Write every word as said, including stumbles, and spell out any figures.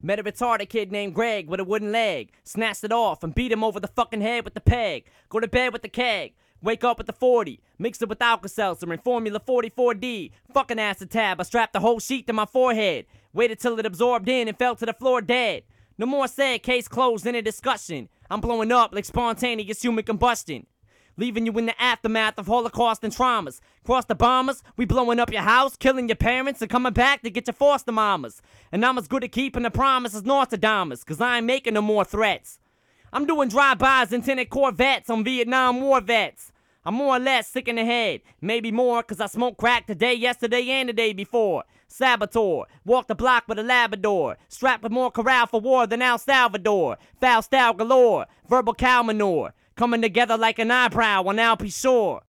Met a retarded kid named Greg with a wooden leg. Snatched it off and beat him over the fucking head with the peg. Go to bed with the keg. Wake up with the forty. Mix it with Alka-Seltzer and Formula forty-four D. Fucking acid tab. I strapped the whole sheet to my forehead. Waited till it absorbed in and fell to the floor dead. No more said, case closed, in a discussion. I'm blowing up like spontaneous human combustion. Leaving you in the aftermath of Holocaust and traumas. Cross the bombers, we blowing up your house, killing your parents, and coming back to get your foster mamas. And I'm as good at keeping the promise as Nostradamus, cause I ain't making no more threats. I'm doing drive-bys in tinted Corvettes on Vietnam War vets. I'm more or less sick in the head, maybe more, cause I smoked crack today, yesterday, and the day before. Saboteur, walk the block with a Labrador, strapped with more corral for war than El Salvador. Foul style galore, verbal cow manure, coming together like an eyebrow on Alpe Shore.